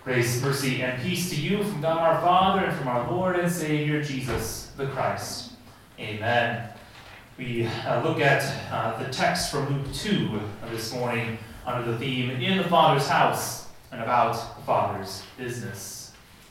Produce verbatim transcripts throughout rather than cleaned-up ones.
Grace, mercy, and peace to you from God our Father and from our Lord and Savior, Jesus the Christ. Amen. We uh, look at uh, the text from Luke two this morning under the theme, In the Father's House, and about the Father's business.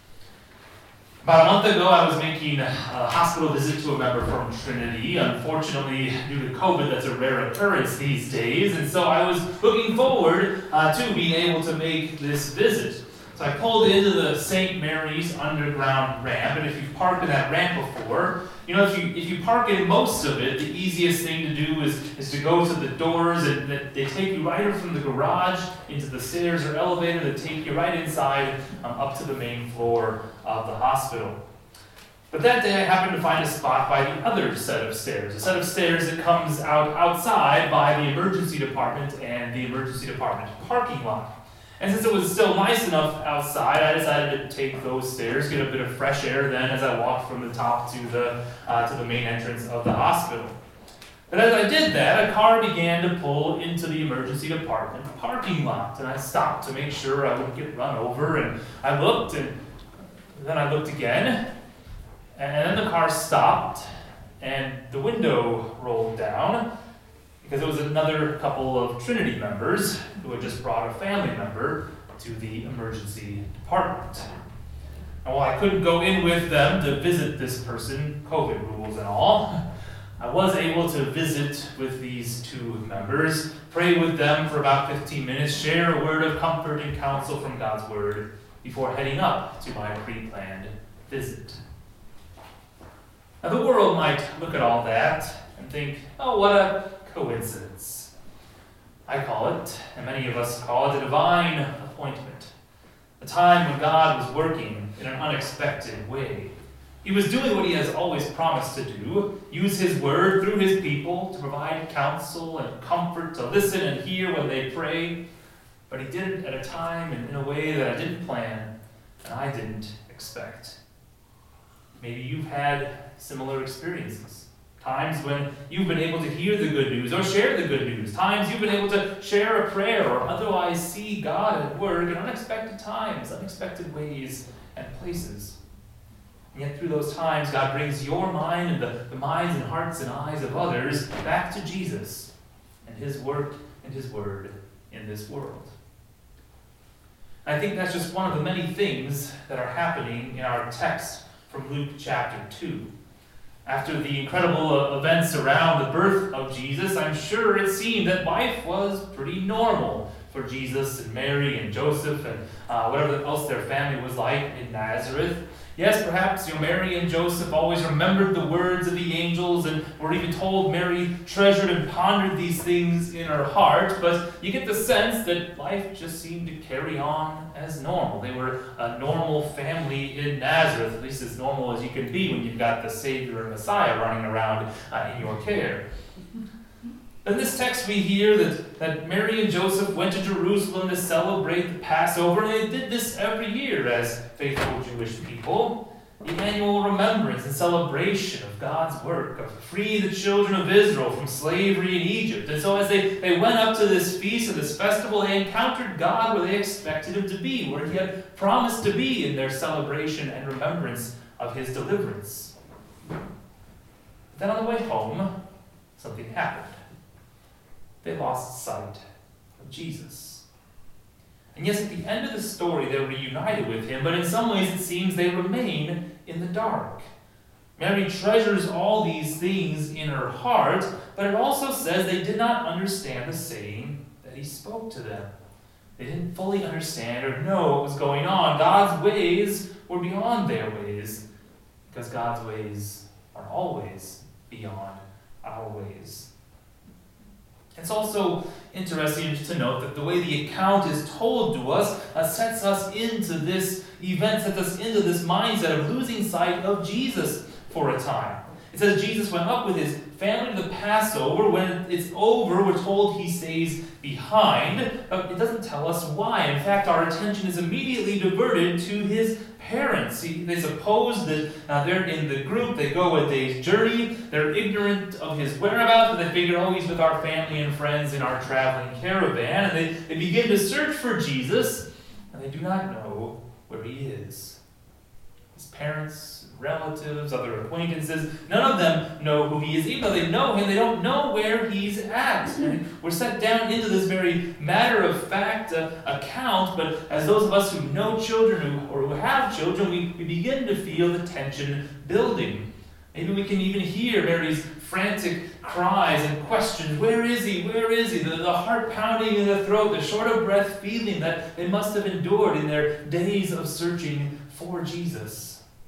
About a month ago, I was making a hospital visit to a member from Trinity. Unfortunately, due to COVID, that's a rare occurrence these days, and so I was looking forward uh, to being able to make this visit. So I pulled into the Saint Mary's underground ramp, and if you've parked in that ramp before, you know, if you if you park in most of it, the easiest thing to do is, is to go to the doors, and they take you right from the garage into the stairs or elevator that take you right inside um, up to the main floor of the hospital. But that day I happened to find a spot by the other set of stairs, a set of stairs that comes out outside by the emergency department and the emergency department parking lot. And since it was still nice enough outside, I decided to take those stairs, get a bit of fresh air then as I walked from the top to the uh, to the main entrance of the hospital. But as I did that, a car began to pull into the emergency department parking lot, and I stopped to make sure I wouldn't get run over, and I looked, and then I looked again, and then the car stopped, and the window rolled down, because it was another couple of Trinity members who had just brought a family member to the emergency department. And while I couldn't go in with them to visit this person, COVID rules and all, I was able to visit with these two members, pray with them for about fifteen minutes, share a word of comfort and counsel from God's Word before heading up to my pre-planned visit. Now the world might look at all that and think, oh, what a coincidence. I call it, and many of us call it, a divine appointment. A time when God was working in an unexpected way. He was doing what he has always promised to do, use his word through his people to provide counsel and comfort, to listen and hear when they pray. But he did it at a time and in a way that I didn't plan and I didn't expect. Maybe you've had similar experiences. Times when you've been able to hear the good news or share the good news. Times you've been able to share a prayer or otherwise see God at work in unexpected times, unexpected ways and places. And yet through those times, God brings your mind and the, the minds and hearts and eyes of others back to Jesus and his work and his word in this world. I think that's just one of the many things that are happening in our text from Luke chapter two. After the incredible events around the birth of Jesus, I'm sure it seemed that life was pretty normal for Jesus and Mary and Joseph and uh, whatever else their family was like in Nazareth. Yes, perhaps you know, Mary and Joseph always remembered the words of the angels and were even told Mary treasured and pondered these things in her heart, but you get the sense that life just seemed to carry on as normal. They were a normal family in Nazareth, at least as normal as you can be when you've got the Savior and Messiah running around uh, in your care. In this text we hear that, that Mary and Joseph went to Jerusalem to celebrate the Passover, and they did this every year as faithful Jewish people. The annual remembrance and celebration of God's work of free the children of Israel from slavery in Egypt. And so as they, they went up to this feast, of this festival, they encountered God where they expected him to be, where he had promised to be in their celebration and remembrance of his deliverance. But then on the way home, something happened. They lost sight of Jesus. And yes, at the end of the story, they're reunited with him, but in some ways it seems they remain in the dark. Mary treasures all these things in her heart, but it also says they did not understand the saying that he spoke to them. They didn't fully understand or know what was going on. God's ways were beyond their ways, because God's ways are always beyond our ways. It's also interesting to note that the way the account is told to us uh, sets us into this event, sets us into this mindset of losing sight of Jesus for a time. It says Jesus went up with his family to the Passover. When it's over, we're told he stays behind. Uh, it doesn't tell us why. In fact, our attention is immediately diverted to his parents. He, they suppose that uh, they're in the group, they go a day's journey, they're ignorant of his whereabouts, but they figure, oh, he's with our family and friends in our traveling caravan, and they, they begin to search for Jesus. and they do not know where he is. His parents, relatives, other acquaintances, none of them know who he is. Even though they know him, they don't know where he's at. And we're set down into this very matter-of-fact uh, account, but as those of us who know children who, or who have children, we, we begin to feel the tension building. Maybe we can even hear Mary's frantic cries and questions. Where is he? Where is he? The, the heart pounding in the throat, the short of breath feeling that they must have endured in their days of searching for Jesus.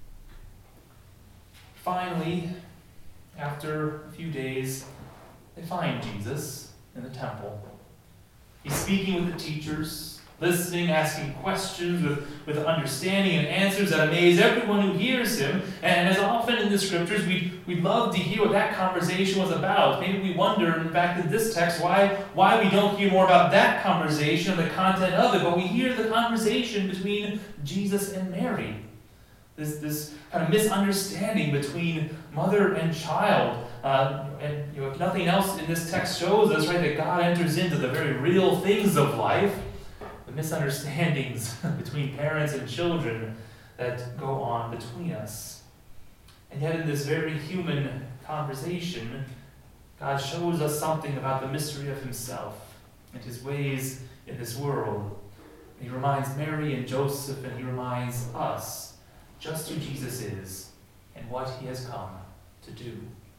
Finally, after a few days, they find Jesus in the temple. He's speaking with the teachers, listening, asking questions with, with understanding and answers that amaze everyone who hears him. And as often in the scriptures, we'd, we'd love to hear what that conversation was about. Maybe we wonder, in fact, in this text, why, why we don't hear more about that conversation and the content of it, but we hear the conversation between Jesus and Mary. This, this kind of misunderstanding between mother and child. Uh, and you know, if nothing else in this text shows us, right, that God enters into the very real things of life, the misunderstandings between parents and children that go on between us. And yet in this very human conversation, God shows us something about the mystery of himself and his ways in this world. And he reminds Mary and Joseph, and he reminds us just who Jesus is and what he has come to do.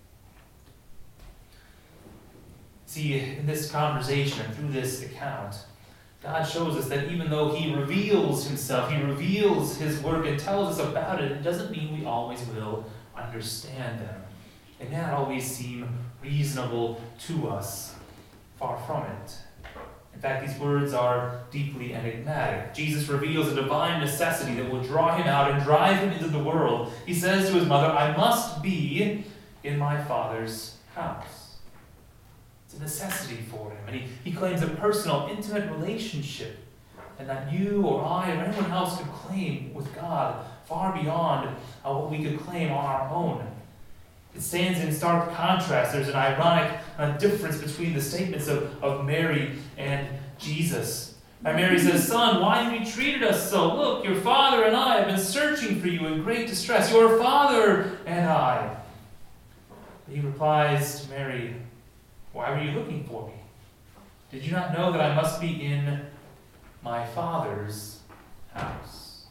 See, in this conversation, through this account, God shows us that even though he reveals himself, he reveals his work and tells us about it, it doesn't mean we always will understand them. They may not always seem reasonable to us. Far from it. In fact, these words are deeply enigmatic. Jesus reveals a divine necessity that will draw him out and drive him into the world. He says to his mother, I must be in my Father's house. It's a necessity for him. And he, he claims a personal, intimate relationship, and that you or I or anyone else could claim with God far beyond uh, what we could claim on our own. It stands in stark contrast. There's an ironic uh, difference between the statements of, of Mary and Jesus. And Mary says, Son, why have you treated us so? Look, your father and I have been searching for you in great distress. Your father and I. He replies to Mary, why were you looking for me? Did you not know that I must be in my Father's house?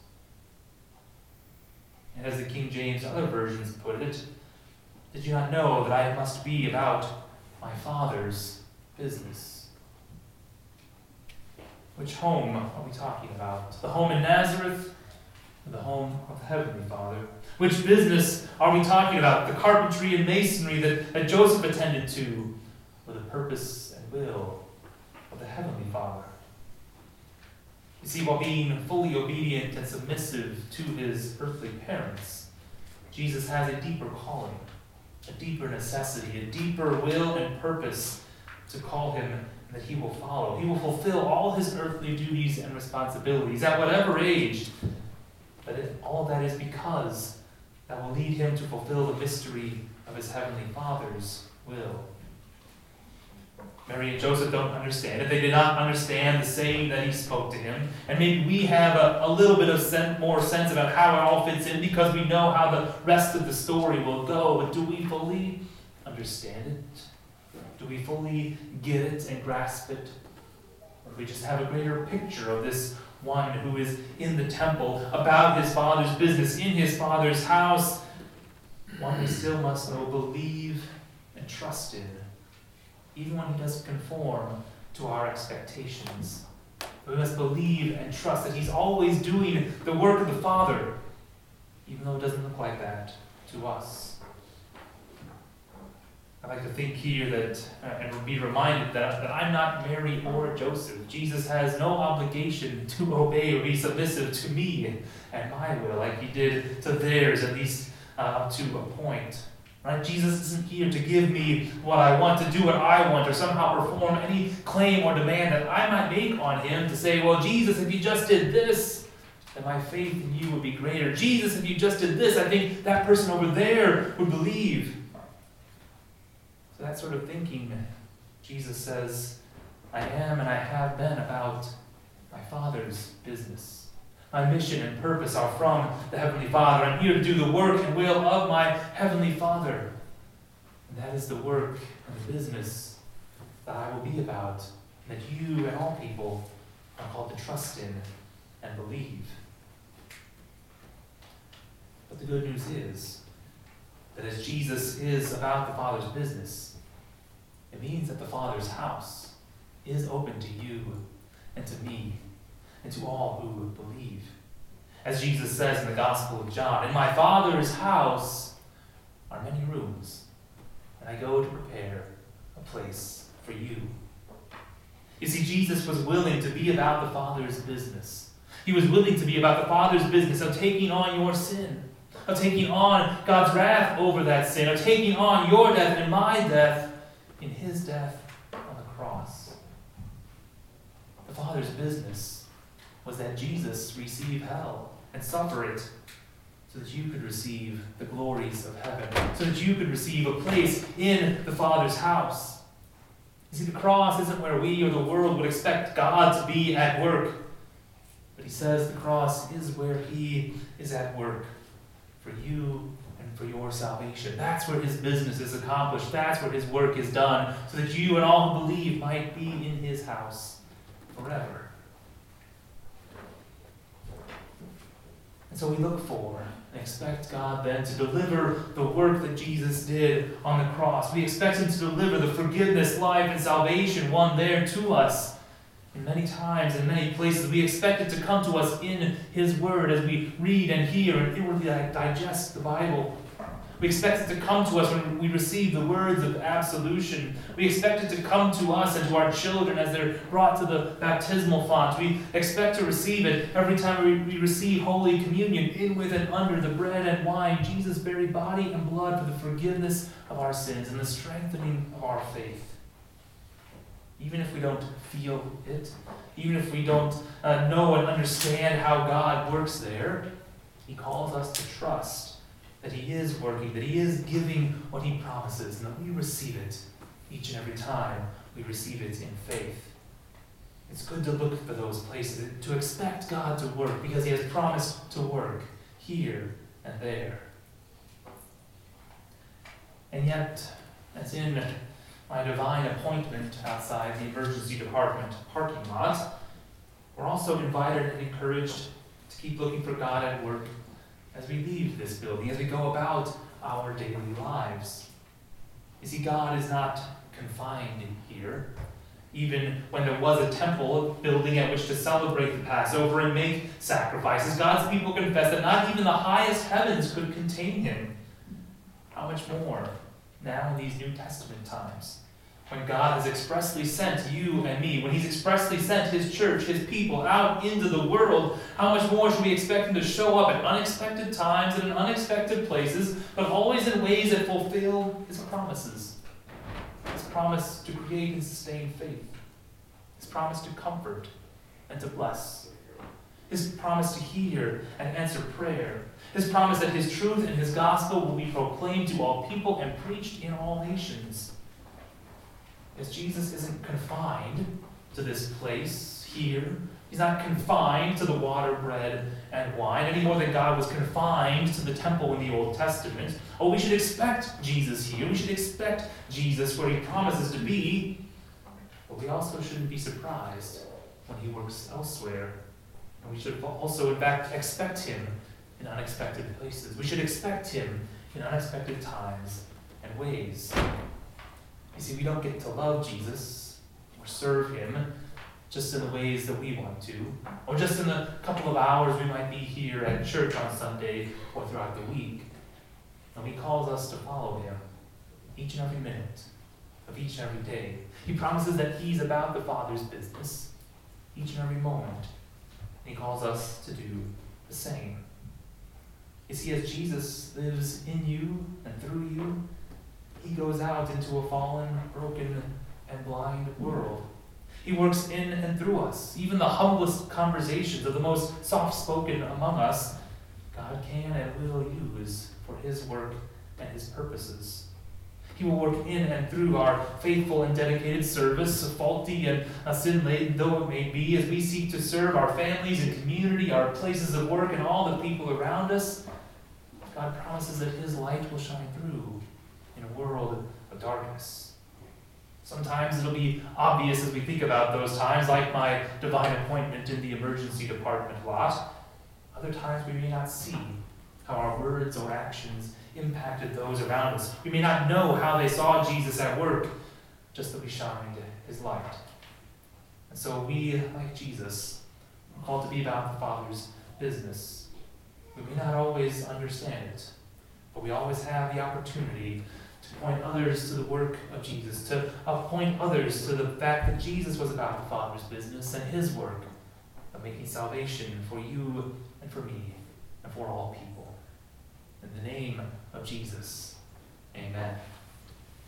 And as the King James and other versions put it, did you not know that I must be about my Father's business? Which home are we talking about? The home in Nazareth or the home of the Heavenly Father? Which business are we talking about? The carpentry and masonry that, that Joseph attended to, or the purpose and will of the Heavenly Father? You see, while being fully obedient and submissive to his earthly parents, Jesus has a deeper calling, a deeper necessity, a deeper will and purpose to call him and that he will follow. He will fulfill all his earthly duties and responsibilities at whatever age. But it, all that is because that will lead him to fulfill the mystery of his Heavenly Father's will. Mary and Joseph don't understand it. They did not understand the saying that he spoke to him. And maybe we have a, a little bit of sen- more sense about how it all fits in because we know how the rest of the story will go. But do we fully understand it? Do we fully get it and grasp it? Or do we just have a greater picture of this one who is in the temple, about his Father's business, in his Father's house? One we still must know, believe, and trust in, even when he doesn't conform to our expectations. We must believe and trust that he's always doing the work of the Father, even though it doesn't look like that to us. I like to think here that, uh, and be reminded that, that I'm not Mary or Joseph. Jesus has no obligation to obey or be submissive to me and my will, like he did to theirs, at least uh, up to a point. Right? Jesus isn't here to give me what I want, to do what I want, or somehow perform any claim or demand that I might make on him to say, well, Jesus, if you just did this, then my faith in you would be greater. Jesus, if you just did this, I think that person over there would believe. So that sort of thinking, Jesus says, I am and I have been about my Father's business. My mission and purpose are from the Heavenly Father. I'm here to do the work and will of my Heavenly Father. And that is the work and the business that I will be about, and that you and all people are called to trust in and believe. But the good news is that as Jesus is about the Father's business, it means that the Father's house is open to you and to me and to all who believe. As Jesus says in the Gospel of John, "In my Father's house are many rooms, and I go to prepare a place for you." You see, Jesus was willing to be about the Father's business. He was willing to be about the Father's business of taking on your sin, of taking on God's wrath over that sin, of taking on your death and my death in his death on the cross. The Father's business was that Jesus receive hell and suffer it so that you could receive the glories of heaven, so that you could receive a place in the Father's house. You see, the cross isn't where we or the world would expect God to be at work. But he says the cross is where he is at work for you and for your salvation. That's where his business is accomplished. That's where his work is done, so that you and all who believe might be in his house forever. And so we look for and expect God then to deliver the work that Jesus did on the cross. We expect him to deliver the forgiveness, life, and salvation won there to us. In many times, in many places, we expect it to come to us in his word as we read and hear and inwardly digest the Bible. We expect it to come to us when we receive the words of absolution. We expect it to come to us and to our children as they're brought to the baptismal font. We expect to receive it every time we, we receive Holy Communion, in, with, and under the bread and wine, Jesus' very body and blood for the forgiveness of our sins and the strengthening of our faith. Even if we don't feel it, even if we don't uh, know and understand how God works there, he calls us to trust that he is working, that he is giving what he promises, and that we receive it each and every time we receive it in faith. It's good to look for those places, to expect God to work, because he has promised to work here and there. And yet, as in my divine appointment outside the emergency department parking lot, we're also invited and encouraged to keep looking for God at work as we leave this building, as we go about our daily lives. You see, God is not confined here. Even when there was a temple building at which to celebrate the Passover and make sacrifices, God's people confess that not even the highest heavens could contain him. How much more now in these New Testament times, when God has expressly sent you and me, when he's expressly sent his church, his people, out into the world, how much more should we expect him to show up at unexpected times and in unexpected places, but always in ways that fulfill his promises. His promise to create and sustain faith. His promise to comfort and to bless. His promise to hear and answer prayer. His promise that his truth and his gospel will be proclaimed to all people and preached in all nations. As Jesus isn't confined to this place here. He's not confined to the water, bread, and wine any more than God was confined to the temple in the Old Testament. Oh, we should expect Jesus here. We should expect Jesus where he promises to be. But we also shouldn't be surprised when he works elsewhere. And we should also, in fact, expect him in unexpected places. We should expect him in unexpected times and ways. You see, we don't get to love Jesus or serve him just in the ways that we want to, or just in the couple of hours we might be here at church on Sunday or throughout the week. And he calls us to follow him each and every minute of each and every day. He promises that he's about the Father's business each and every moment. And he calls us to do the same. You see, as Jesus lives in you and through you, he goes out into a fallen, broken, and blind world. He works in and through us. Even the humblest conversations of the most soft-spoken among us, God can and will use for his work and his purposes. He will work in and through our faithful and dedicated service, faulty and uh, sin-laden though it may be, as we seek to serve our families and community, our places of work, and all the people around us. God promises that His light will shine through in a world of darkness. Sometimes it'll be obvious as we think about those times, like my divine appointment in the emergency department lot. Other times we may not see how our words or actions impacted those around us. We may not know how they saw Jesus at work, just that we shined His light. And so we, like Jesus, are called to be about the Father's business. We may not always understand it, but we always have the opportunity to point others to the work of Jesus, to uh, point others to the fact that Jesus was about the Father's business and His work of making salvation for you and for me and for all people. In the name of Jesus, amen.